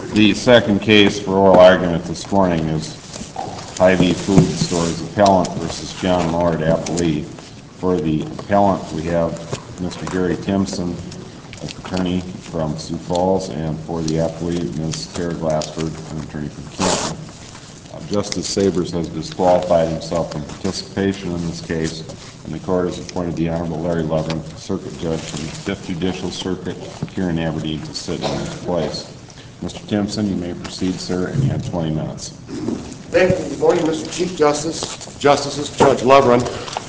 The second case for oral argument this morning is Hy-Vee Food Stores Appellant versus John Lord, Appellee. For the appellant, we have Mr. Gary Timpson, attorney from Sioux Falls, and for the appellee, Ms. Tara Glassford, an attorney from Canton. Justice Sabers has disqualified himself from participation in this case, and the court has appointed the Honorable Larry Lovren, Circuit Judge from the 5th Judicial Circuit here in Aberdeen, to sit in his place. Mr. Timpson, you may proceed, sir, and you have 20 minutes. Thank you. Good morning, Mr. Chief Justice, Justices, Judge Lovren.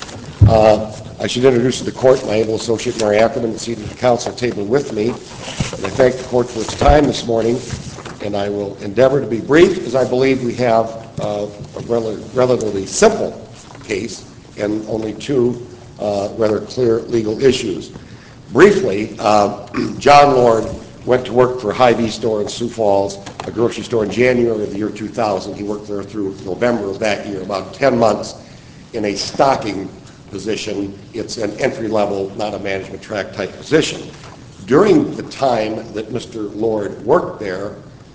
I should introduce to the court my able associate, Mary Ackerman, seated at the council table with me. And I thank the court for its time this morning, and I will endeavor to be brief, as I believe we have a relatively simple case and only two rather clear legal issues. Briefly, John Lord went to work for Hy-Vee store in Sioux Falls, a grocery store, in January of the year 2000. He worked there through November of that year, about 10 months in a stocking position. It's an entry-level, not a management track type position. During the time that Mr. Lord worked there,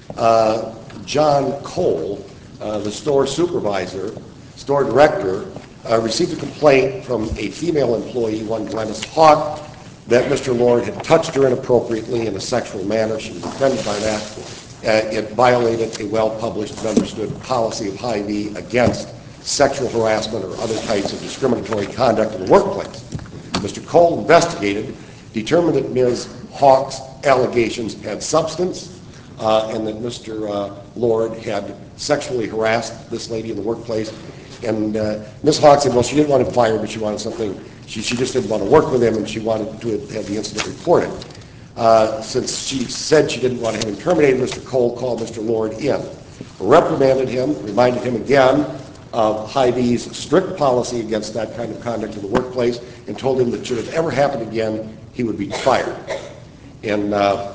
John Cole, the store supervisor, store director, received a complaint from a female employee, one Glennis Hawk, that Mr. Lord had touched her inappropriately in a sexual manner. She was offended by that. It violated a well-published and understood policy of Hy-Vee against sexual harassment or other types of discriminatory conduct in the workplace. Mr. Cole investigated, determined that Ms. Hawk's allegations had substance, and that Mr. Lord had sexually harassed this lady in the workplace. And Ms. Hawk said, well, she didn't want him fired, but she wanted something. She just didn't want to work with him, and she wanted to have the incident reported. Since she said she didn't want to have him terminated, Mr. Cole called Mr. Lord in, reprimanded him, reminded him again of Hy-Vee's strict policy against that kind of conduct in the workplace, and told him that should it ever happen again, he would be fired. And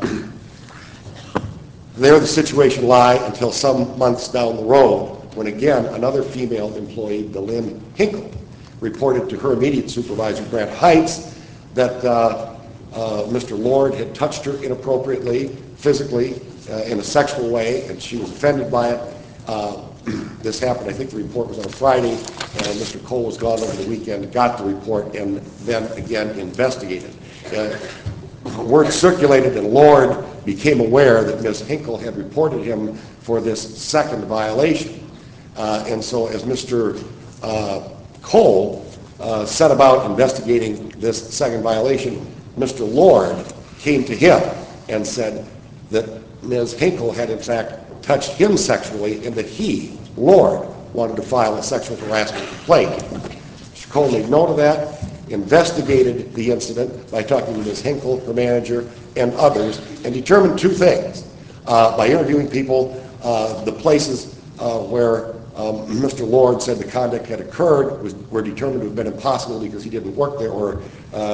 there the situation lie until some months down the road, when again another female employee, Delynn Hinkle, reported to her immediate supervisor, Grant Heitz, that Mr. Lord had touched her inappropriately, physically, in a sexual way, and she was offended by it. This happened, I think the report was on Friday, and Mr. Cole was gone over the weekend, got the report, and then again investigated. Word circulated, and Lord became aware that Ms. Hinkle had reported him for this second violation. And so as Mr. Cole set about investigating this second violation, Mr. Lord came to him and said that Ms. Hinkle had in fact touched him sexually, and that he, Lord, wanted to file a sexual harassment complaint. Mr. Cole made note of that, investigated the incident by talking to Ms. Hinkle, her manager, and others, and determined two things. By interviewing people, the places where Mr. Lord said the conduct had occurred were determined to have been impossible because he didn't work there, or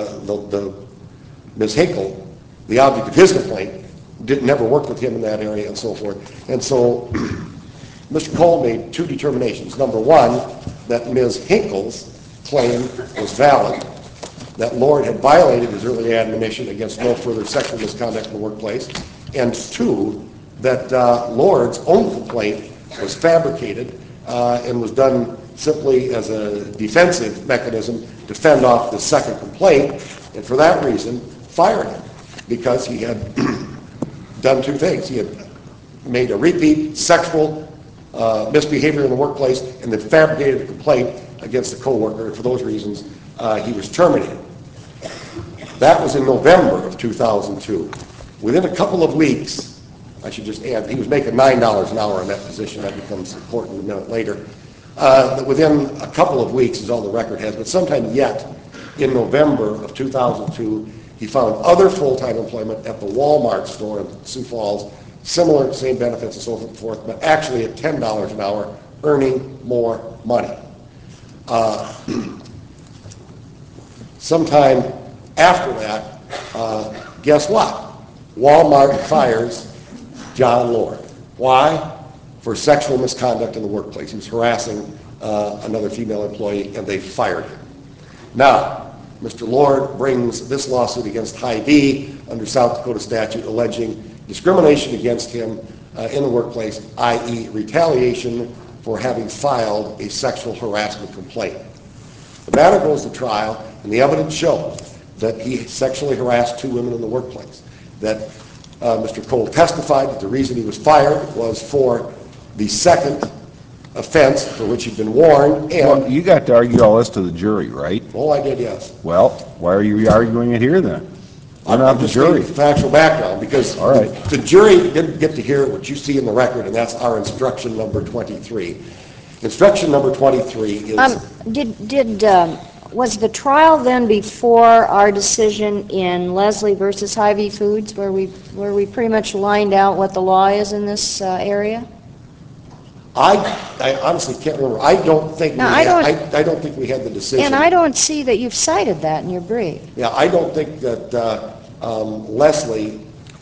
Ms. Hinkle, the object of his complaint, never worked with him in that area, and so forth. And so Mr. Cole made two determinations. Number one, that Ms. Hinkle's claim was valid, that Lord had violated his early admonition against no further sexual misconduct in the workplace, and two, that Lord's own complaint was fabricated and was done simply as a defensive mechanism to fend off the second complaint, and for that reason fired him, because he had done two things. He had made a repeat sexual misbehavior in the workplace and then fabricated a complaint against the co-worker, and for those reasons he was terminated. That was in November of 2002. Within a couple of weeks, I should just add, he was making $9 an hour in that position. That becomes important a minute later. Within a couple of weeks is all the record has, but sometime yet in November of 2002, he found other full-time employment at the Walmart store in Sioux Falls, similar, same benefits and so forth, but actually at $10 an hour, earning more money. Sometime after that, guess what? Walmart fires John Lord. Why? For sexual misconduct in the workplace. He was harassing another female employee, and they fired him. Now, Mr. Lord brings this lawsuit against Hy-Vee under South Dakota statute alleging discrimination against him in the workplace, i.e. retaliation for having filed a sexual harassment complaint. The matter goes to trial, and the evidence shows that he sexually harassed 2 women in the workplace, that Mr. Cole testified that the reason he was fired was for the second offense for which he'd been warned, and... Well, you got to argue all this to the jury, right? Oh, I did, yes. Well, why are you arguing it here then? I'm not the just jury. giving factual background, because All right. the jury didn't get to hear what you see in the record, and that's our instruction number 23. Instruction number 23 is... Was the trial then before our decision in Leslie versus Hy-Vee Foods, where we pretty much lined out what the law is in this area? I honestly can't remember. I don't think I don't think we had the decision. And I don't see that you've cited that in your brief. Yeah, I don't think that Leslie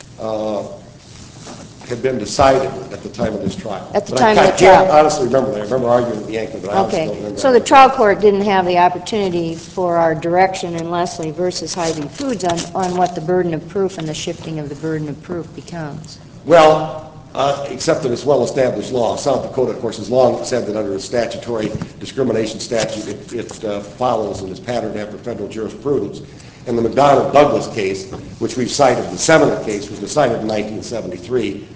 had been decided at the time of this trial. At the time of the trial. I can't honestly remember that. I remember arguing with Yankton, but I honestly don't remember. Okay, so the trial court didn't have the opportunity for our direction in Leslie versus Hy-Vee Foods on what the burden of proof and the shifting of the burden of proof becomes. Well, except that it's well-established law. South Dakota, of course, has long said that under a statutory discrimination statute, it follows and is patterned after federal jurisprudence. And the McDonnell-Douglas case, which we've cited, the seminal case, was decided in 1973,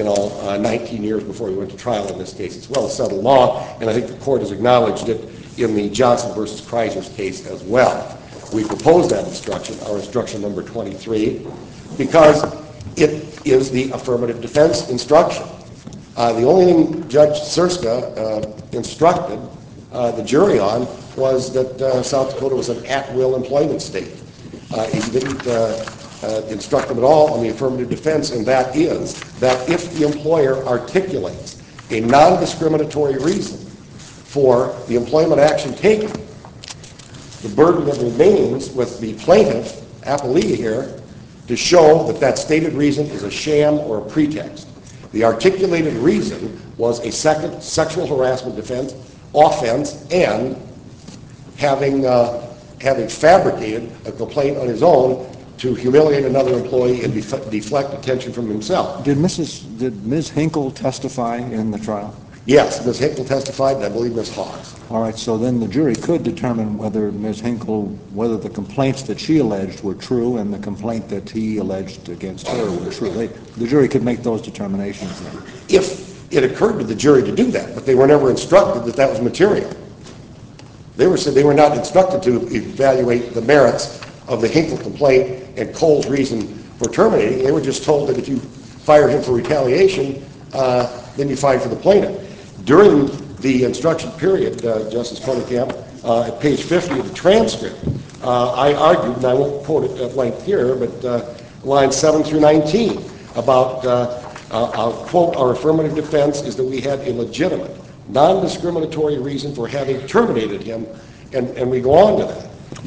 19 years before we went to trial in this case. It's well-settled law, and I think the court has acknowledged it in the Johnson versus Chrysler's case as well. We proposed that instruction, our instruction number 23, because it is the affirmative defense instruction. The only thing Judge Surska instructed the jury on was that South Dakota was an at-will employment state. He didn't instruct them at all on the affirmative defense, and that is that if the employer articulates a non-discriminatory reason for the employment action taken, the burden that remains with the plaintiff, appellee here, to show that that stated reason is a sham or a pretext. The articulated reason was a second sexual harassment offense, and having fabricated a complaint on his own to humiliate another employee and deflect attention from himself. Did Ms. Hinkle testify in the trial? Yes, Ms. Hinkle testified, and I believe Ms. Hawes. All right, so then the jury could determine whether whether the complaints that she alleged were true and the complaint that he alleged against her were true. The jury could make those determinations then. If it occurred to the jury to do that, but they were never instructed that that was material. They were not instructed to evaluate the merits of the Hinkle complaint and Cole's reason for terminating. They were just told that if you fired him for retaliation, then you fired for the plaintiff. During the instruction period, Justice Koenig-Camp, at page 50 of the transcript, I argued, and I won't quote it at length here, but lines 7 through 19, about, I'll quote, our affirmative defense is that we had a legitimate, non-discriminatory reason for having terminated him, and we go on to that.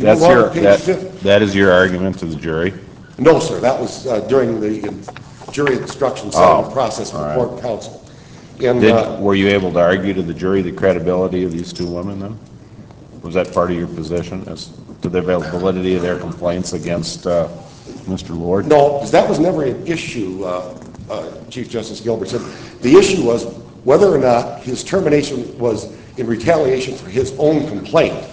That is your argument to the jury? No, sir. That was during the jury instruction settlement process with the court counsel. And, were you able to argue to the jury the credibility of these 2 women then? Was that part of your position as to the validity of their complaints against Mr. Lord? No, because that was never an issue, Chief Justice Gilbert said. The issue was whether or not his termination was in retaliation for his own complaint.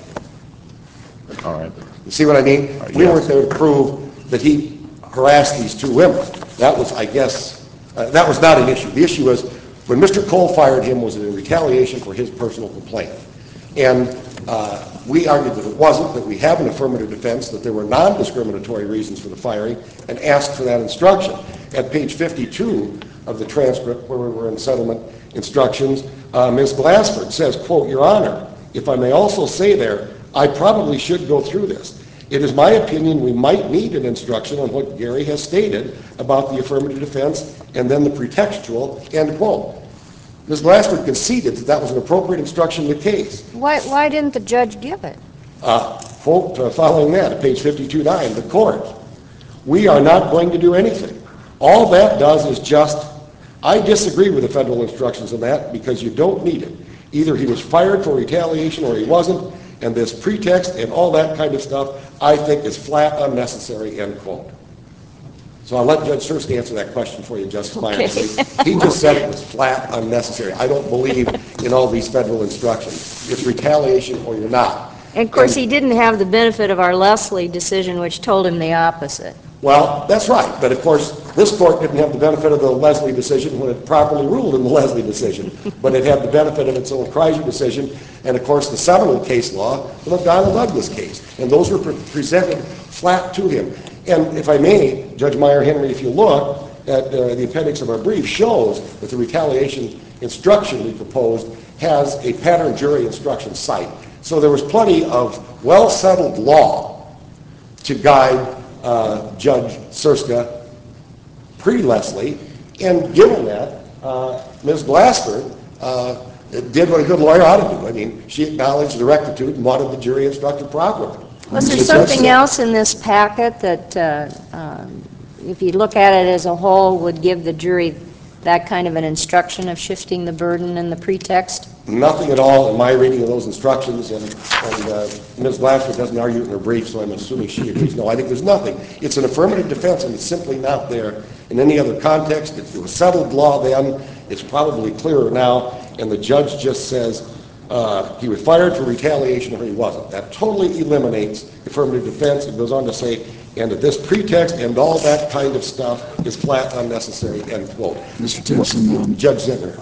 All right. You see what I mean? We weren't there to prove that he harassed these 2 women. That was, I guess, that was not an issue. The issue was when Mr. Cole fired him, was it in retaliation for his personal complaint? And we argued that it wasn't, that we have an affirmative defense, that there were non-discriminatory reasons for the firing, and asked for that instruction. At page 52 of the transcript, where we were in settlement instructions, Ms. Glassford says, quote, Your Honor, if I may also say there, I probably should go through this. It is my opinion we might need an instruction on what Gary has stated about the affirmative defense and then the pretextual, end quote. Ms. Glassford conceded that that was an appropriate instruction in the case. Why didn't the judge give it? Quote, following that, at page 52-9, the court, we are not going to do anything. All that does is just, I disagree with the federal instructions on that because you don't need it. Either he was fired for retaliation or he wasn't, and this pretext and all that kind of stuff, I think is flat unnecessary, end quote. So I'll let Judge Surski answer that question for you, Justice Myers. Okay. He just said it was flat unnecessary. I don't believe in all these federal instructions. It's retaliation or you're not. And of course, he didn't have the benefit of our Leslie decision, which told him the opposite. Well, that's right. But of course, this court didn't have the benefit of the Leslie decision when it properly ruled in the Leslie decision. But it had the benefit of its own Kreiser decision and, of course, the seminal case law, the McDonnell Douglas case. And those were presented flat to him. And if I may, Judge Meyer-Henry, if you look at the appendix of our brief, shows that the retaliation instruction we proposed has a pattern jury instruction cite. So there was plenty of well-settled law to guide Judge Surska pre-Leslie, and given that, Ms. Glassford did what a good lawyer ought to do. I mean, she acknowledged the rectitude and wanted the jury instructed properly. Was there something else in this packet that, if you look at it as a whole, would give the jury that kind of an instruction of shifting the burden and the pretext? Nothing at all in my reading of those instructions, and Ms. Glassford doesn't argue in her brief, so I'm assuming she agrees. No, I think there's nothing. It's an affirmative defense, and it's simply not there in any other context. If it was settled law then, it's probably clearer now, and the judge just says he was fired for retaliation or he wasn't. That totally eliminates affirmative defense. It goes on to say, and that this pretext and all that kind of stuff is flat unnecessary, end quote. Mr. Timpson, Judge Zintner.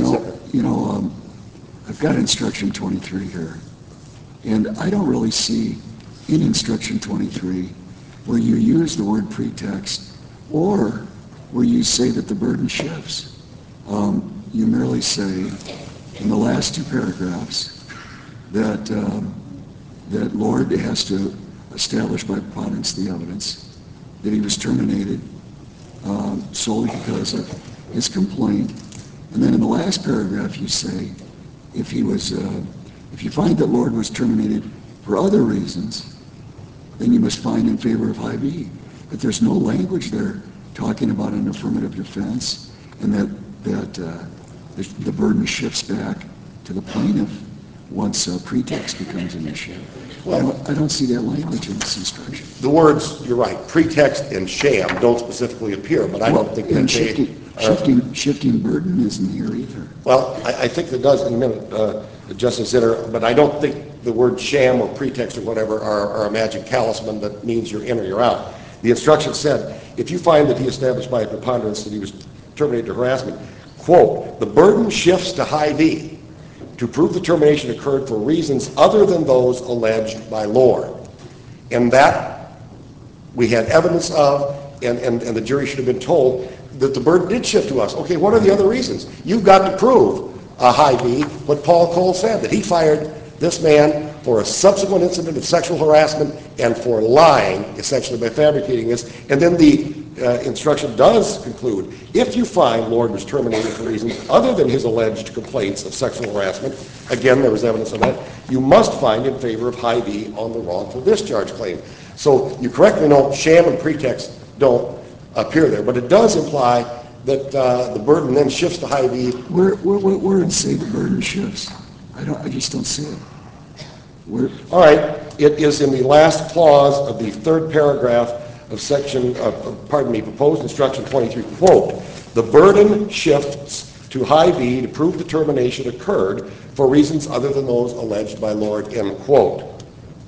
I've got instruction 23 here, and I don't really see in instruction 23 where you use the word pretext or where you say that the burden shifts. You merely say in the last two paragraphs that that Lord has to establish by preponderance the evidence that he was terminated solely because of his complaint. And then in the last paragraph you say, if you find that Lord was terminated for other reasons, then you must find in favor of Hy-Vee. But there's no language there talking about an affirmative defense, and that the burden shifts back to the plaintiff once pretext becomes an issue. Well, I don't see that language in this instruction. The words, you're right, pretext and sham don't specifically appear, but I don't think that shifting burden isn't here either. Well, I think it does in a minute, Justice Zinner, but I don't think the word sham or pretext or whatever are a magic talisman that means you're in or you're out. The instruction said, if you find that he established by a preponderance that he was terminated for harassment, quote, the burden shifts to Hy-Vee to prove the termination occurred for reasons other than those alleged by Lord. And that we had evidence of, and the jury should have been told that the burden did shift to us. Okay, what are the other reasons? You've got to prove, Hy-Vee, what Paul Cole said, that he fired this man for a subsequent incident of sexual harassment and for lying, essentially, by fabricating this. And then the instruction does conclude, if you find Lord was terminated for reasons other than his alleged complaints of sexual harassment, again, there was evidence of that, you must find in favor of Hy-Vee on the wrongful discharge claim. So you correctly note sham and pretext don't appear there, but it does imply that the burden then shifts to Hy-Vee. Where does it say the burden shifts? I just don't see it. All right, it is in the last clause of the third paragraph of proposed instruction 23, quote, the burden shifts to Hy-Vee to prove the termination occurred for reasons other than those alleged by Lord, end quote.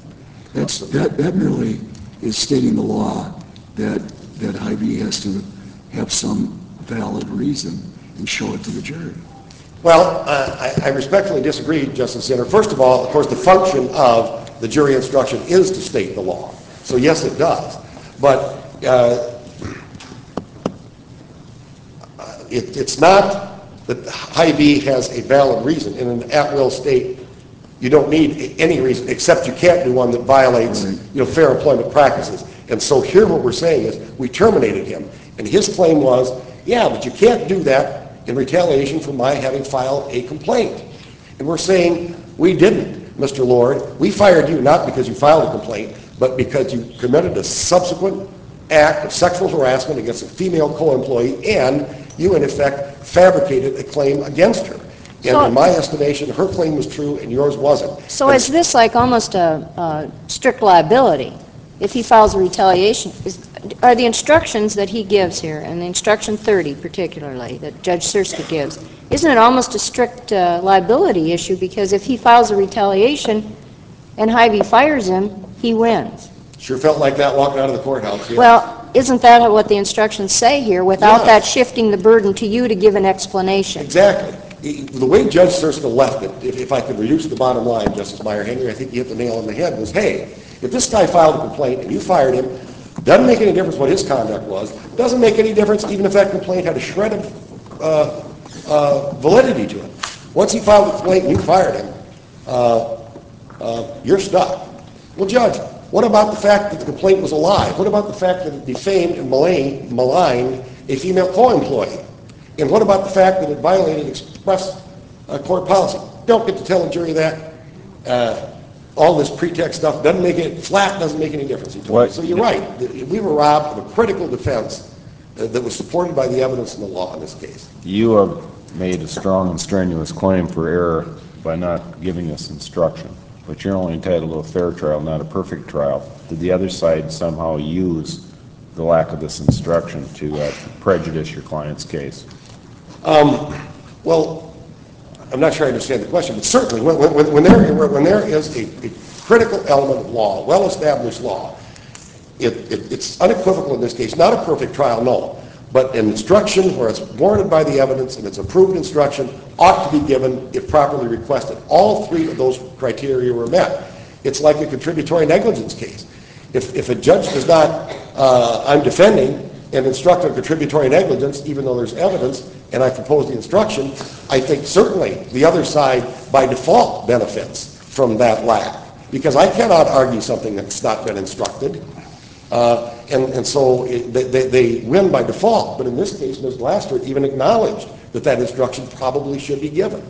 That merely is stating the law that Hy-Vee has to have some valid reason and show it to the jury. Well, I respectfully disagree, Justice Zinner. First of all, of course, the function of the jury instruction is to state the law. So yes, it does. But it's not that Hy-Vee has a valid reason. In an at-will state, you don't need any reason, except you can't do one that violates fair employment practices. And so here what we're saying is we terminated him. And his claim was, yeah, but you can't do that in retaliation for my having filed a complaint. And we're saying we didn't, Mr. Lord. We fired you not because you filed a complaint, but because you committed a subsequent act of sexual harassment against a female co-employee, and you, in effect, fabricated a claim against her. And in my estimation, her claim was true and yours wasn't. So is this like almost a strict liability? if he files a retaliation, are the instructions that he gives here, and the instruction 30 particularly, that Judge Sirska gives, isn't it almost a strict liability issue? Because if he files a retaliation and Hy-Vee fires him, he wins. Sure felt like that walking out of the courthouse, yeah. Well, isn't that what the instructions say here, without Yeah. that shifting the burden to you to give an explanation? Exactly. The way Judge Sirska left it, if I could reduce the bottom line, Justice Meyer-Henry, I think you hit the nail on the head, was, hey, if this guy filed a complaint and you fired him, doesn't make any difference what his conduct was, doesn't make any difference even if that complaint had a shred of validity to it. Once he filed a complaint and you fired him, you're stuck. Well, Judge, what about the fact that the complaint was a lie? What about the fact that it defamed and maligned a female co-employee? And what about the fact that it violated express court policy? Don't get to tell a jury that. All this pretext stuff doesn't make it flat, doesn't make any difference. So you're right. We were robbed of a critical defense that was supported by the evidence and the law in this case. You have made a strong and strenuous claim for error by not giving us instruction, but you're only entitled to a fair trial, not a perfect trial. Did the other side somehow use the lack of this instruction to prejudice your client's case? Well, I'm not sure I understand the question, but certainly when there is a critical element of law, well-established law, it's unequivocal in this case, not a perfect trial, no, but an instruction where it's warranted by the evidence and it's approved instruction ought to be given if properly requested. All three of those criteria were met. It's like a contributory negligence case. If a judge does not, I'm defending and instruct on contributory negligence, even though there's evidence, and I propose the instruction, I think certainly the other side, by default, benefits from that lack. Because I cannot argue something that's not been instructed. And so they win by default. But in this case, Ms. Laster even acknowledged that that instruction probably should be given.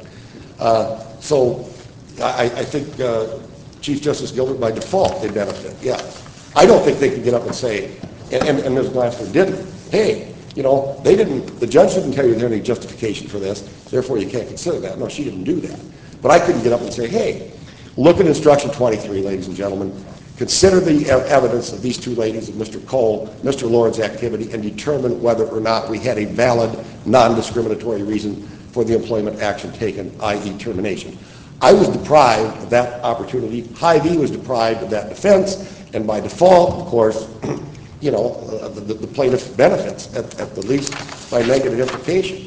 So I think Chief Justice Gilbert, by default, they benefit, yeah. I don't think they can get up and say, and Ms. Laster didn't, hey, you know, the judge didn't tell you there's any justification for this, therefore you can't consider that. No, she didn't do that. But I couldn't get up and say, hey, look at instruction 23, ladies and gentlemen. Consider the evidence of these two ladies, of Mr. Cole, Mr. Lord's activity, and determine whether or not we had a valid, non-discriminatory reason for the employment action taken, i.e. termination. I was deprived of that opportunity. Hy-Vee was deprived of that defense, and by default, of course, you know, the plaintiff benefits, at the least by negative implication.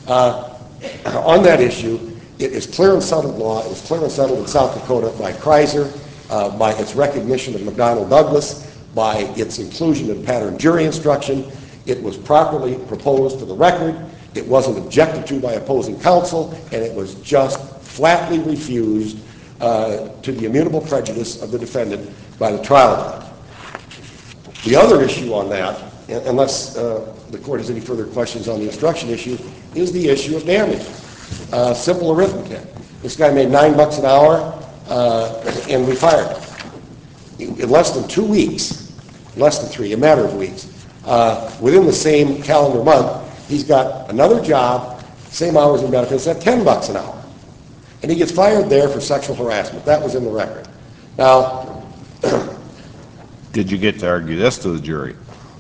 On that issue, it is clear and settled law. It was clear and settled in South Dakota by Kreiser, by its recognition of McDonnell Douglas, by its inclusion in pattern jury instruction. It was properly proposed to the record. It wasn't objected to by opposing counsel, and it was just flatly refused to the immutable prejudice of the defendant by the trial judge. The other issue on that, unless the court has any further questions on the instruction issue, is the issue of damage. Simple arithmetic. This guy made $9 an hour, and we fired him. In less than 2 weeks, less than 3, a matter of weeks, within the same calendar month, he's got another job, same hours and benefits, at $10 an hour. And he gets fired there for sexual harassment. That was in the record. Now, Did you get to argue this to the jury?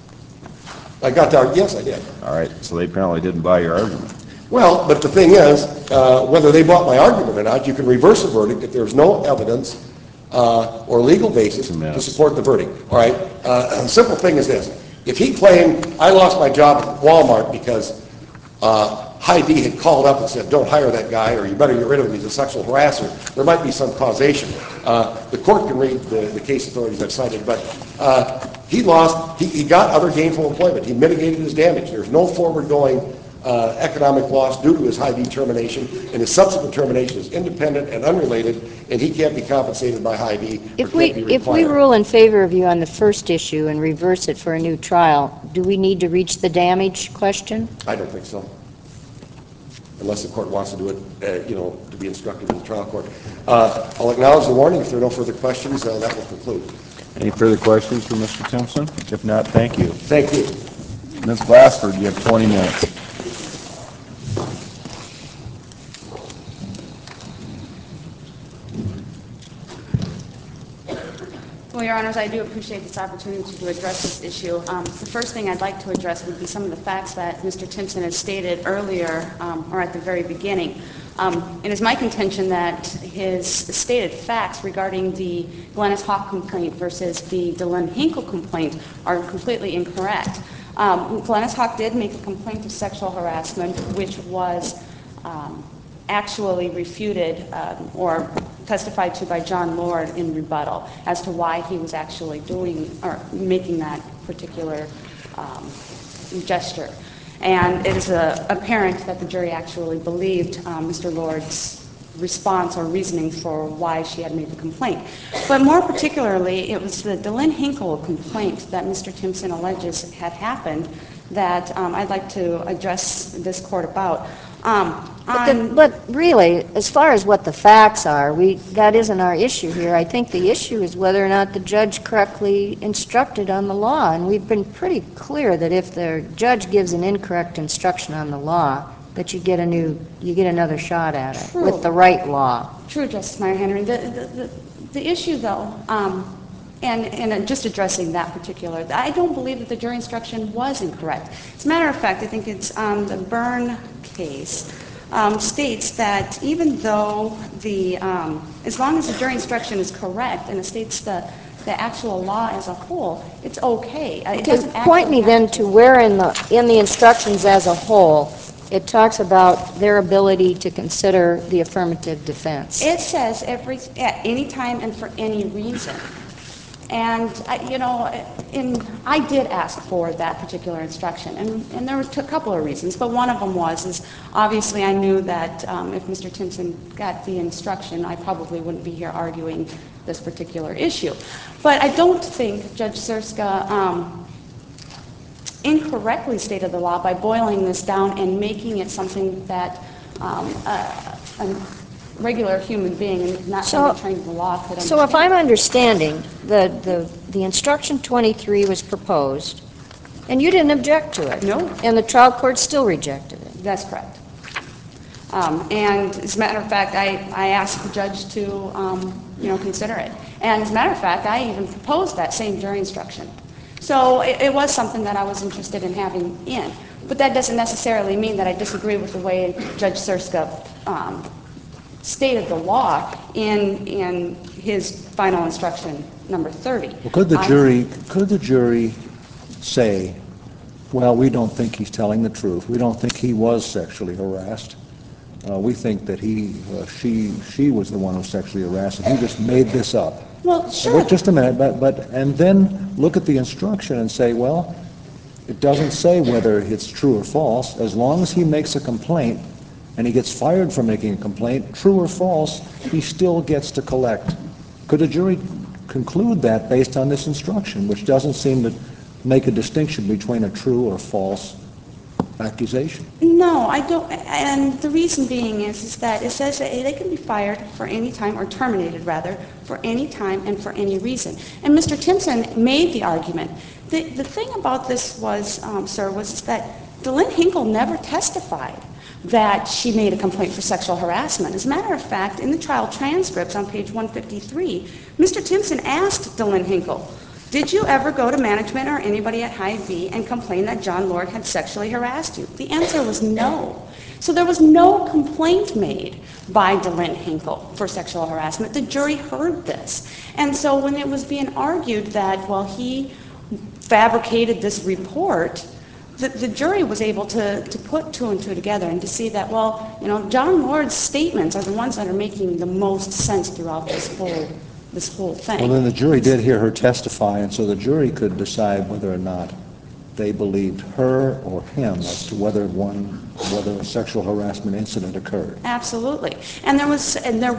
I got to argue, yes, I did. All right, so they apparently didn't buy your argument. Well, but the thing is, whether they bought my argument or not, you can reverse a verdict if there's no evidence or legal basis to support the verdict. All right? The simple thing is this. If he claimed, I lost my job at Walmart because Hy-Vee had called up and said, don't hire that guy, or you better get rid of him, he's a sexual harasser, there might be some causation. The court can read the case authorities I've cited, but he got other gainful employment. He mitigated his damage. There's no forward-going economic loss due to his Hy-Vee termination, and his subsequent termination is independent and unrelated, and he can't be compensated by Hy-Vee. If we rule in favor of you on the first issue and reverse it for a new trial, do we need to reach the damage question? I don't think so. Unless the court wants to do it, to be instructed in the trial court. I'll acknowledge the warning. If there are no further questions, that will conclude. Any further questions for Mr. Timpson? If not, thank you. Thank you. Ms. Glassford, you have 20 minutes. Well, Your Honors, I do appreciate this opportunity to address this issue. The first thing I'd like to address would be some of the facts that Mr. Timpson has stated earlier or at the very beginning. It is my contention that his stated facts regarding the Glennis Hawk complaint versus the Dylan Hinkle complaint are completely incorrect. Glennis Hawk did make a complaint of sexual harassment, which was actually refuted or testified to by John Lord in rebuttal as to why he was actually doing or making that particular gesture. And it is apparent that the jury actually believed Mr. Lord's response or reasoning for why she had made the complaint. But more particularly, it was the Dylan Hinkle complaint that Mr. Timpson alleges had happened that I'd like to address this court about. But really, as far as what the facts are, that isn't our issue here. I think the issue is whether or not the judge correctly instructed on the law. And we've been pretty clear that if the judge gives an incorrect instruction on the law, that you get another shot at it with the right law. True, Justice Meyer-Henry. The issue, though, and just addressing that particular, I don't believe that the jury instruction was incorrect. As a matter of fact, I think it's the Byrne case states that even though as long as the jury instruction is correct and it states the actual law as a whole, it's okay. It doesn't point me then to where in the instructions as a whole it talks about their ability to consider the affirmative defense. It says at any time and for any reason. And, I did ask for that particular instruction, and there was a couple of reasons, but one of them is obviously I knew that if Mr. Timpson got the instruction, I probably wouldn't be here arguing this particular issue. But I don't think Judge Sirska incorrectly stated the law by boiling this down and making it something that a regular human being and not somebody trained in the law could understand. So if I'm understanding, the instruction 23 was proposed, and you didn't object to it. No. And the trial court still rejected it. That's correct. And as a matter of fact, I asked the judge to, consider it. And as a matter of fact, I even proposed that same jury instruction. So it was something that I was interested in having in. But that doesn't necessarily mean that I disagree with the way Judge Sirska stated the law in his final instruction number 30. Well, could the jury say, well, we don't think he's telling the truth. We don't think he was sexually harassed. We think that she was the one who was sexually harassed, and he just made this up. Well, sure. Wait just a minute, and then look at the instruction and say, well, it doesn't say whether it's true or false. As long as he makes a complaint and he gets fired for making a complaint, true or false, he still gets to collect. Could a jury conclude that based on this instruction, which doesn't seem to make a distinction between a true or false accusation? No, I don't. And the reason being is that it says that they can be fired for any time, or terminated rather, for any time and for any reason. And Mr. Timpson made the argument. The thing about this was, sir, was that Dylan Hinkle never testified that she made a complaint for sexual harassment. As a matter of fact, in the trial transcripts on page 153, Mr. Timpson asked Dylan Hinkle, did you ever go to management or anybody at Hy-Vee and complain that John Lord had sexually harassed you? The answer was no. So there was no complaint made by Dylan Hinkle for sexual harassment. The jury heard this. And so when it was being argued that, well, he fabricated this report, the jury was able to put two and two together and to see that, well, John Lord's statements are the ones that are making the most sense throughout this whole thing. Well, then the jury did hear her testify, and so the jury could decide whether or not they believed her or him as to whether a sexual harassment incident occurred. Absolutely. And there was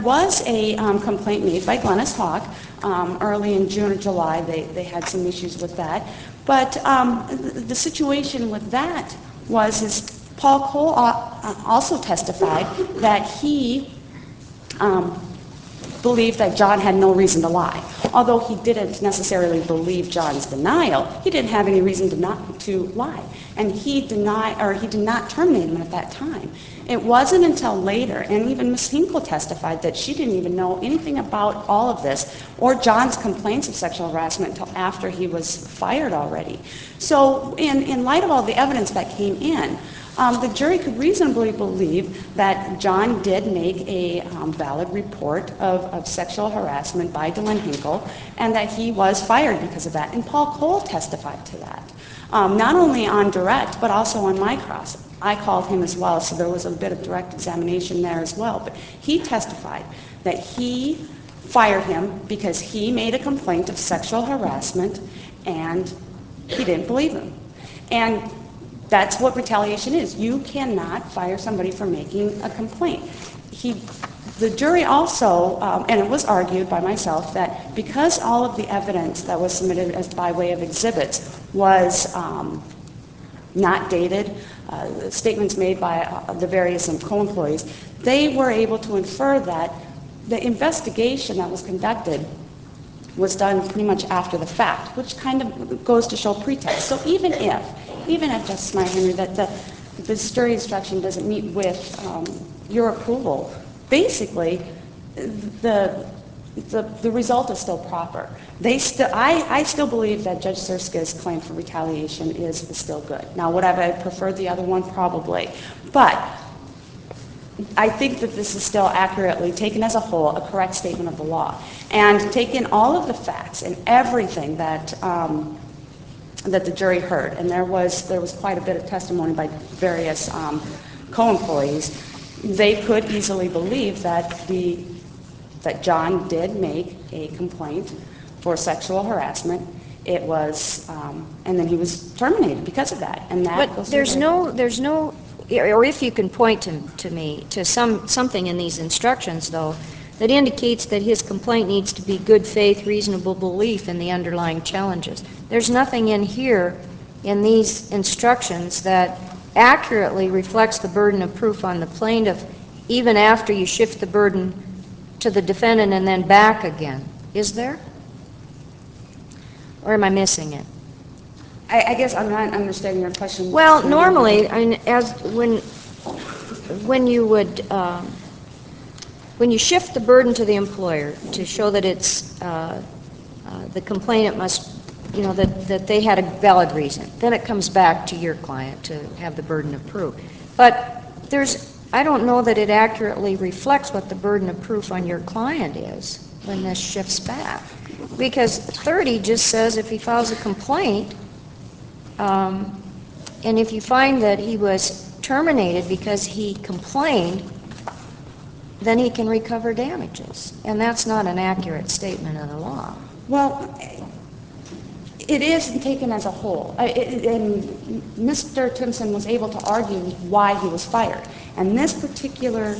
a complaint made by Glennis Hawk early in June or July. They had some issues with that. But the situation with that was Paul Cole also testified that he believed that John had no reason to lie. Although he didn't necessarily believe John's denial, he didn't have any reason to lie. And he did not terminate him at that time. It wasn't until later, and even Ms. Hinkle testified that she didn't even know anything about all of this or John's complaints of sexual harassment until after he was fired already. So in light of all the evidence that came in, the jury could reasonably believe that John did make a valid report of sexual harassment by Dylan Hinkle and that he was fired because of that. And Paul Cole testified to that, not only on direct but also on my cross. I called him as well, so there was a bit of direct examination there as well. But he testified that he fired him because he made a complaint of sexual harassment and he didn't believe him. And that's what retaliation is. You cannot fire somebody for making a complaint. The jury also, and it was argued by myself, that because all of the evidence that was submitted as by way of exhibits was not dated, statements made by the various co-employees, they were able to infer that the investigation that was conducted was done pretty much after the fact, which kind of goes to show pretext. So even if Justice Meyer-Henry, that this jury instruction doesn't meet with your approval, basically the result is still proper. I still believe that Judge Sirska's claim for retaliation is still good. Now, would I have preferred the other one? Probably. But I think that this is still accurately, taken as a whole, a correct statement of the law. And taking all of the facts and everything that the jury heard, and there was quite a bit of testimony by various co-employees, they could easily believe that John did make a complaint for sexual harassment. It was, and then he was terminated because of that. And that. But there's no, or if you can point to me to something in these instructions, though, that indicates that his complaint needs to be good faith, reasonable belief in the underlying challenges. There's nothing in here in these instructions that accurately reflects the burden of proof on the plaintiff, even after you shift the burden to the defendant and then back again. Is there? Or am I missing it? I guess I'm not understanding your question. Well, normally, I mean, when you shift the burden to the employer to show that it's the complainant must, that they had a valid reason, then it comes back to your client to have the burden of proof. But I don't know that it accurately reflects what the burden of proof on your client is when this shifts back. Because 30 just says if he files a complaint, and if you find that he was terminated because he complained, then he can recover damages. And that's not an accurate statement of the law. Well, it is taken as a whole. And Mr. Timpson was able to argue why he was fired. And this particular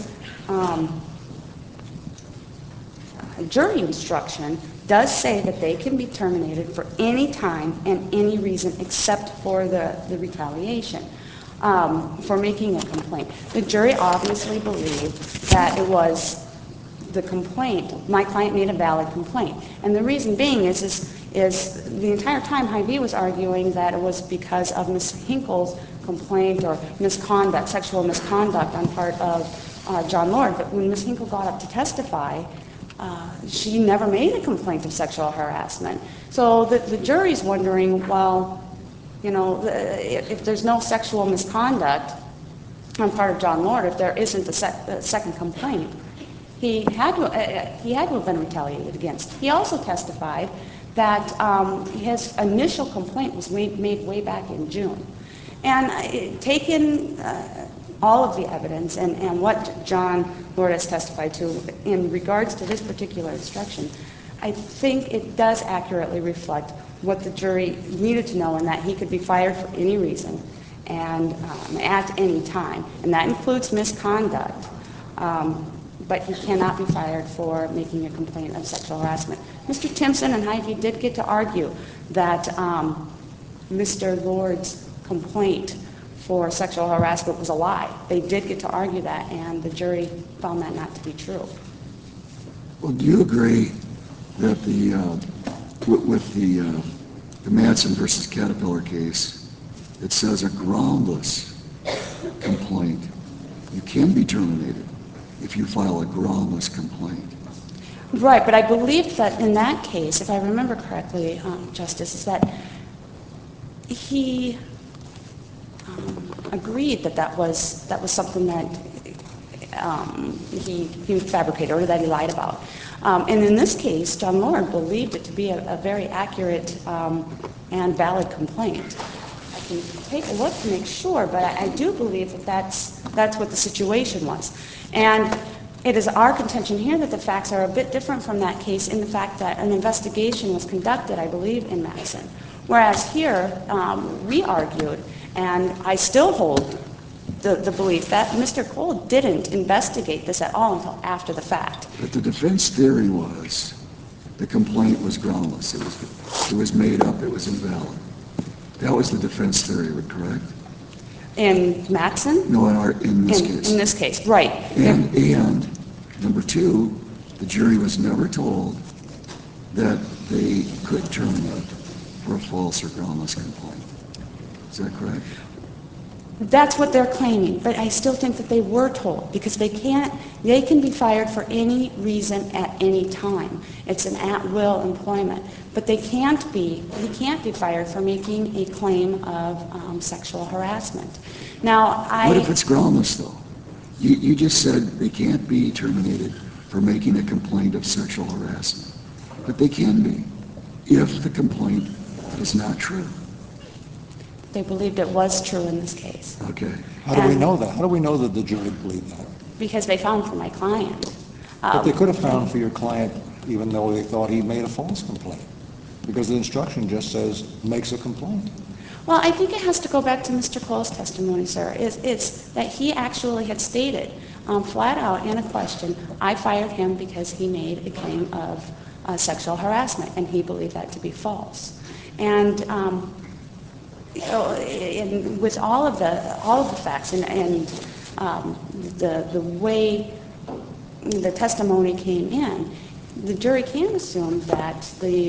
jury instruction does say that they can be terminated for any time and any reason except for the retaliation for making a complaint. The jury obviously believed that it was the complaint. My client made a valid complaint. And the reason being is the entire time Hy-Vee was arguing that it was because of Ms. Hinkle's complaint or misconduct, sexual misconduct on part of John Lord. But when Ms. Hinkle got up to testify, she never made a complaint of sexual harassment. So the jury's wondering, well, if there's no sexual misconduct on part of John Lord, if there isn't a second complaint, he had to have been retaliated against. He also testified that his initial complaint was made way back in June. And taking all of the evidence and what John Lord has testified to in regards to this particular instruction, I think it does accurately reflect what the jury needed to know, and that he could be fired for any reason and at any time. And that includes misconduct. But he cannot be fired for making a complaint of sexual harassment. Mr. Timpson and Hy-Vee did get to argue that Mr. Lord's complaint for sexual harassment was a lie. They did get to argue that, and the jury found that not to be true. Well, do you agree that with the Madsen versus Caterpillar case, it says a groundless complaint, you can be terminated if you file a groundless complaint? Right, but I believe that in that case, if I remember correctly, Justice, is that he agreed that that was something that he fabricated or that he lied about. And in this case, John Lord believed it to be a very accurate and valid complaint. I can take a look to make sure, but I do believe that that's what the situation was. And it is our contention here that the facts are a bit different from that case in the fact that an investigation was conducted, I believe, in Madsen. Whereas here, we argued, and I still hold the belief that Mr. Cole didn't investigate this at all until after the fact. But the defense theory was the complaint was groundless. It was made up. It was invalid. That was the defense theory, correct? In Madsen? No, in this case. In this case, right. And number two, the jury was never told that they could terminate for a false or groundless complaint. Is that correct? That's what they're claiming, but I still think that they were told because they can be fired for any reason at any time. It's an at-will employment, but he can't be fired for making a claim of sexual harassment. Now, What if it's groundless, though? You just said they can't be terminated for making a complaint of sexual harassment, but they can be if the complaint is not true. They believed it was true in this case. Okay. How do we know that? How do we know that the jury believed that? Because they found for my client. But they could have found for your client even though they thought he made a false complaint, because the instruction just says, makes a complaint. Well, I think it has to go back to Mr. Cole's testimony, sir. It's that he actually had stated flat out in a question, I fired him because he made a claim of sexual harassment, and he believed that to be false. And with all of the facts and the way the testimony came in, the jury can assume that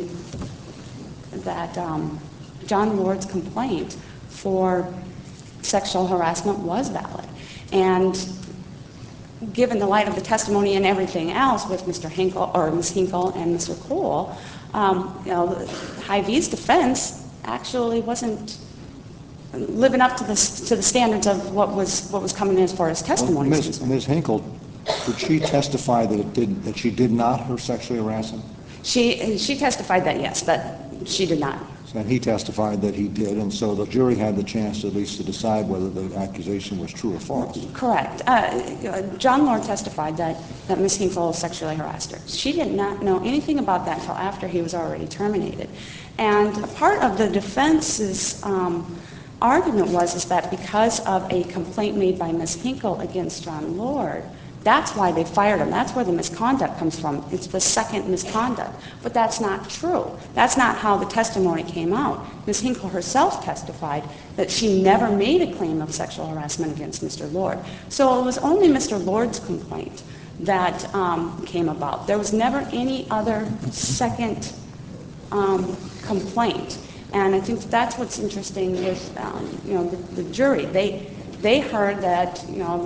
John Lord's complaint for sexual harassment was valid. And given the light of the testimony and everything else with Mr. Hinkle or Ms. Hinkle and Mr. Cole, Hy-Vee's defense actually wasn't living up to the standards of what was coming in as far as testimony. Well, Ms. Hinkle, did she testify that she did not sexually harass him? She testified that yes, but she did not. And he testified that he did, and so the jury had the chance at least to decide whether the accusation was true or false. Correct. John Lord testified that Ms. Hinkle sexually harassed her. She did not know anything about that until after he was already terminated. And part of the defense's argument was that because of a complaint made by Ms. Hinkle against John Lord, that's why they fired him. That's where the misconduct comes from. It's the second misconduct. But that's not true. That's not how the testimony came out. Ms. Hinkle herself testified that she never made a claim of sexual harassment against Mr. Lord. So it was only Mr. Lord's complaint that came about. There was never any other second complaint. And I think that's what's interesting with the jury. They heard that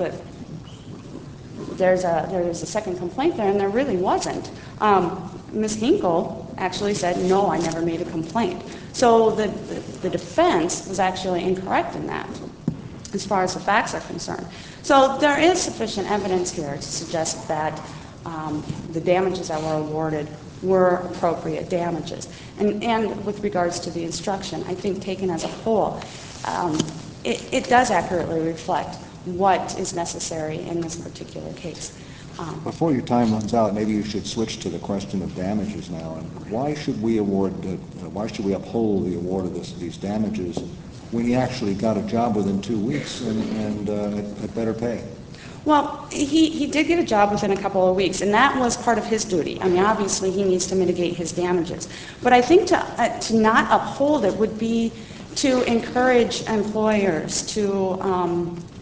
there's a second complaint there, and there really wasn't. Ms. Hinkle actually said, no, I never made a complaint. So the defense was actually incorrect in that, as far as the facts are concerned. So there is sufficient evidence here to suggest that the damages that were awarded were appropriate damages. And with regards to the instruction, I think taken as a whole, it does accurately reflect what is necessary in this particular case. Before your time runs out, maybe you should switch to the question of damages now. And why should we uphold the award of these damages when he actually got a job within 2 weeks and at better pay? Well, he did get a job within a couple of weeks, and that was part of his duty. I mean, obviously, he needs to mitigate his damages. But I think to not uphold it would be to encourage employers to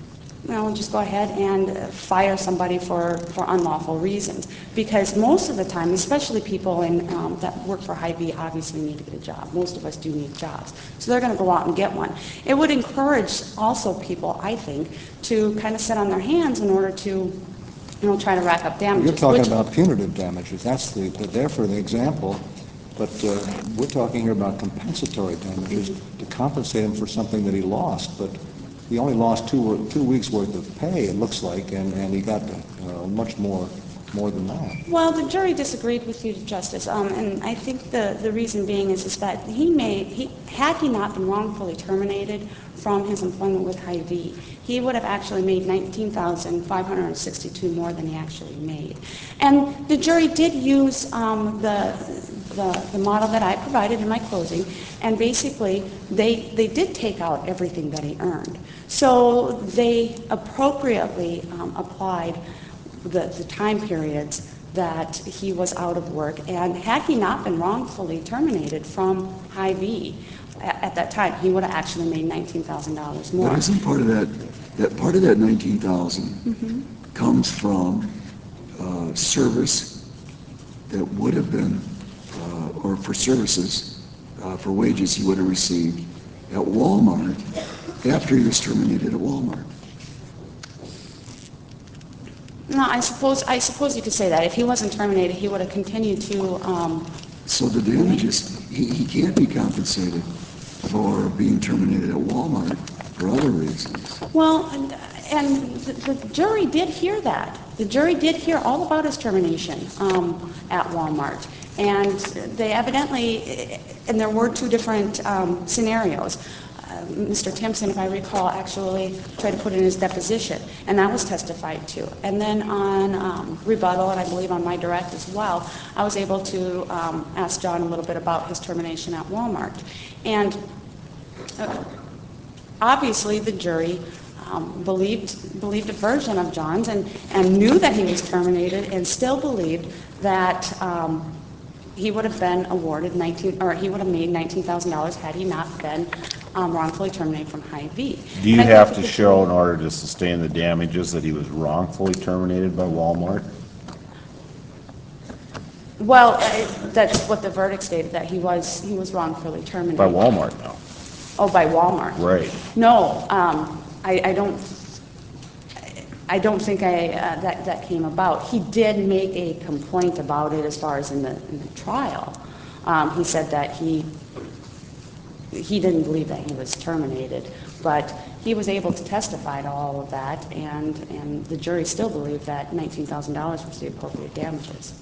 just go ahead and fire somebody for unlawful reasons. Because most of the time, especially people that work for Hy-Vee obviously need to get a job. Most of us do need jobs. So they're going to go out and get one. It would encourage also people, I think, to kind of sit on their hands in order to try to rack up damages. You're talking about punitive damages. That's there for the example. But we're talking here about compensatory damages to compensate him for something that he lost. But he only lost 2 weeks' worth of pay, it looks like, and he got much more than that. Well, the jury disagreed with you, Justice, and I think the reason being is that had he not been wrongfully terminated from his employment with Hy-Vee, he would have actually made $19,562 more than he actually made. And the jury did use the model that I provided in my closing, and basically they did take out everything that he earned. So they appropriately applied the time periods that he was out of work, and had he not been wrongfully terminated from Hy-Vee at that time, he would have actually made $19,000 more. But isn't part of that $19,000 comes from service that would have been, or for services, for wages he would have received at Walmart after he was terminated at Walmart? No, I suppose you could say that. If he wasn't terminated, he would have continued to... So the damages, he can't be compensated for being terminated at Walmart for other reasons. Well, and the jury did hear that. The jury did hear all about his termination at Walmart. And they evidently, and there were 2 different scenarios. Mr. Timpson, if I recall, actually tried to put in his deposition, and that was testified to. And then on rebuttal, and I believe on my direct as well, I was able to ask John a little bit about his termination at Walmart. And obviously the jury believed a version of John's and knew that he was terminated, and still believed that he would have been awarded he would have made $19,000 had he not been wrongfully terminated from Hy-Vee. Do you have to show in order to sustain the damages that he was wrongfully terminated by Walmart? Well, that's what the verdict stated, that he was wrongfully terminated. By Walmart now. Oh, by Walmart. Right. No, I don't think that came about. He did make a complaint about it as far as in the trial. He said that he didn't believe that he was terminated, but he was able to testify to all of that, and the jury still believed that $19,000 was the appropriate damages.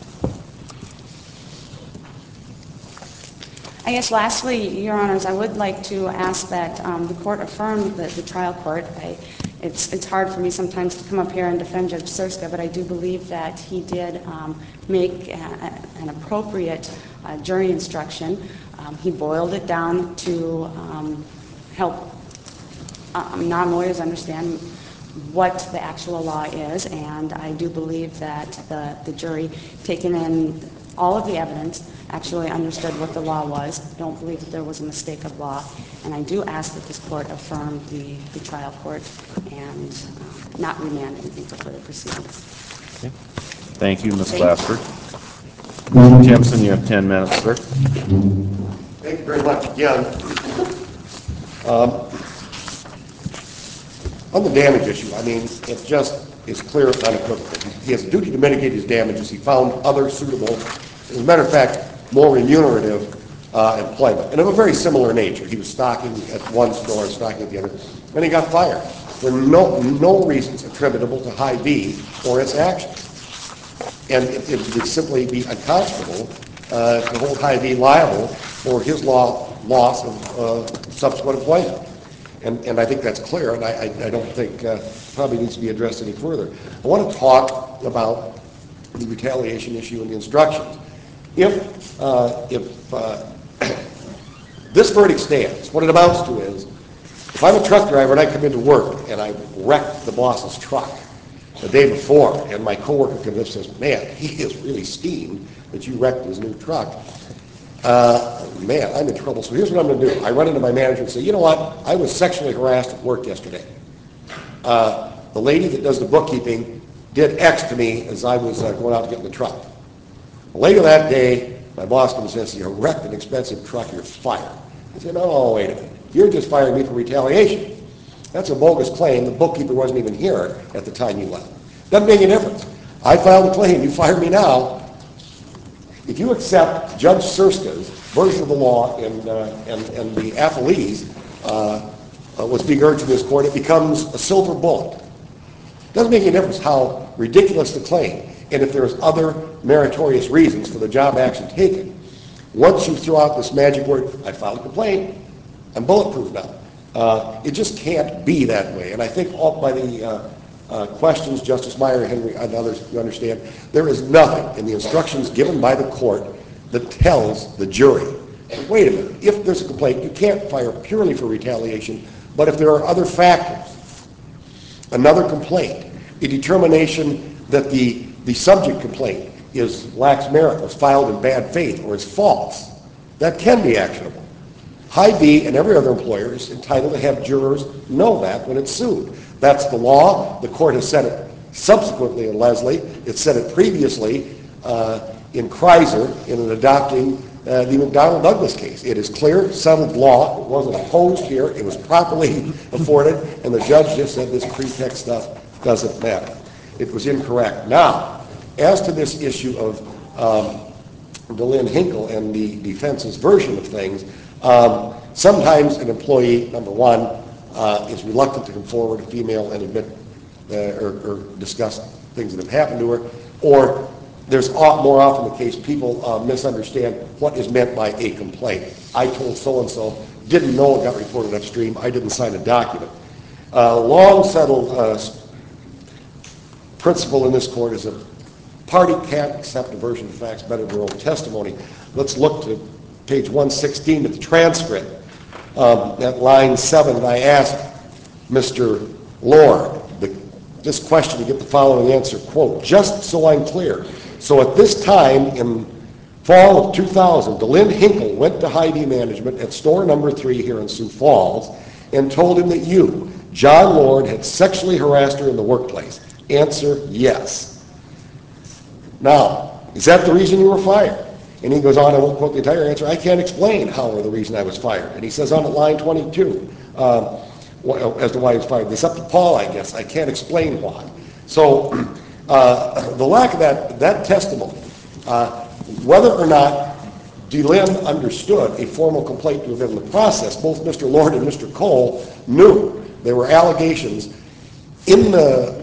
I guess lastly, Your Honors, I would like to ask that the court affirm the trial court. It's hard for me sometimes to come up here and defend Judge Surska, but I do believe that he did make an appropriate jury instruction. He boiled it down to help non-lawyers understand what the actual law is, and I do believe that the jury, taking in all of the evidence, actually understood what the law was. I don't believe that there was a mistake of law, and I do ask that this court affirm the trial court and not remand anything for further proceedings. Okay. Thank you, Ms. Glassford. Mr. Timpson, you have 10 minutes, sir. Thank you very much again. On the damage issue, I mean, it just is clear and unequivocal. He has a duty to mitigate his damages. He found other suitable, as a matter of fact, more remunerative employment, and of a very similar nature. He was stocking at one store and stocking at the other, and he got fired for no reasons attributable to Hy-Vee or its actions. And it would simply be unconscionable to hold Hy-Vee liable for his loss of subsequent employment. And I think that's clear, and I don't think probably needs to be addressed any further. I want to talk about the retaliation issue and the instructions. If this verdict stands, what it amounts to is, if I'm a truck driver and I come into work and I wrecked the boss's truck the day before, and my coworker comes up and says, "Man, he is really steamed that you wrecked his new truck," man, I'm in trouble. So here's what I'm going to do. I run into my manager and say, "You know what? I was sexually harassed at work yesterday." The lady that does the bookkeeping did X to me as I was going out to get in the truck. Later that day, my boss comes and says, "You wrecked an expensive truck, you're fired." I said, "Oh, wait a minute. You're just firing me for retaliation." That's a bogus claim. The bookkeeper wasn't even here at the time you left. Doesn't make any difference. I filed a claim. You fire me now. If you accept Judge Sirska's version of the law and the appellee's what's being urged in this court, it becomes a silver bullet. Doesn't make any difference how ridiculous the claim, and if there's other meritorious reasons for the job action taken. Once you throw out this magic word, "I filed a complaint," I'm bulletproof now. It just can't be that way. And I think all by the questions, Justice Meyer, Henry, and others, you understand, there is nothing in the instructions given by the court that tells the jury, wait a minute, if there's a complaint, you can't fire purely for retaliation, but if there are other factors, another complaint, a determination that the subject complaint lacks merit, was filed in bad faith, or is false, that can be actionable. Hy-Vee and every other employer is entitled to have jurors know that when it's sued. That's the law. The court has said it subsequently in Leslie. It said it previously in Kreiser in adopting the McDonnell Douglas case. It is clear, settled law. It wasn't opposed here. It was properly afforded, and the judge just said this pretext stuff doesn't matter. It was incorrect. Now, as to this issue of DeLynn Hinkle and the defense's version of things, sometimes an employee, number one, is reluctant to come forward, a female, and admit or discuss things that have happened to her, or there's more often the case people misunderstand what is meant by a complaint. I told so-and-so, didn't know it got reported upstream, I didn't sign a document. Long settled principle in this court is a party can't accept a version of the facts better than their own testimony. Let's look to page 116 of the transcript. At line 7, I asked Mr. Lord this question to get the following answer, quote, "Just so I'm clear, so at this time in fall of 2000, DeLynn Hinkle went to Hy-Vee management at store number 3 here in Sioux Falls and told him that you, John Lord, had sexually harassed her in the workplace." Answer, yes. Now, is that the reason you were fired? And he goes on, I won't quote the entire answer, "I can't explain how or the reason I was fired." And he says on at line 22, as to why he was fired, "It's up to Paul, I guess. I can't explain why." So the lack of that testimony, whether or not DeLynn understood a formal complaint to have been in the process, both Mr. Lord and Mr. Cole knew there were allegations in the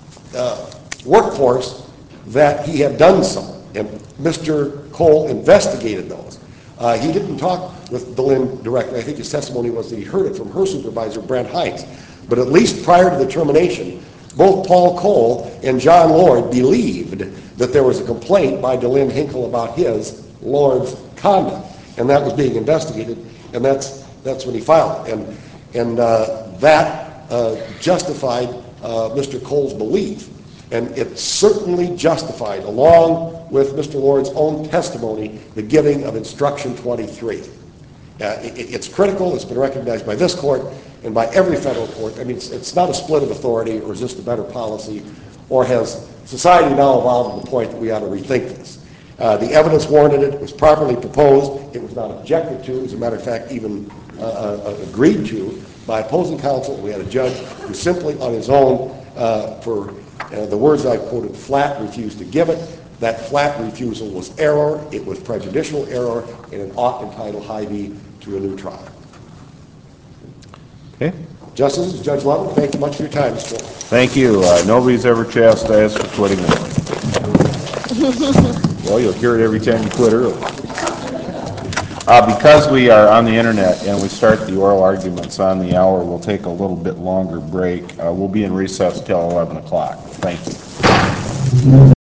workforce that he had done so. And Mr. Cole investigated those. He didn't talk with DeLynn directly. I think his testimony was that he heard it from her supervisor, Brent Heinz. But at least prior to the termination, both Paul Cole and John Lord believed that there was a complaint by DeLynn Hinkle about his, Lord's, conduct. And that was being investigated, and that's when he filed it. And that justified Mr. Cole's belief. And it certainly justified, along with Mr. Lord's own testimony, the giving of Instruction 23. It's critical. It's been recognized by this court and by every federal court. I mean, it's not a split of authority, or is this a better policy, or has society now evolved to the point that we ought to rethink this. The evidence warranted it. It was properly proposed. It was not objected to. As a matter of fact, even agreed to by opposing counsel. We had a judge who simply on his own, for the words I quoted, flat refused to give it. That flat refusal was error. It was prejudicial error, and it ought to entitle Hy-Vee to a new trial. Okay. Justices, Judge Lovell, thank you much for your time this morning. Thank you. Nobody's ever chastised for quitting early. Well, you'll hear it every time you quit early. Because we are on the internet and we start the oral arguments on the hour, we'll take a little bit longer break. We'll be in recess till 11 o'clock. Thank you.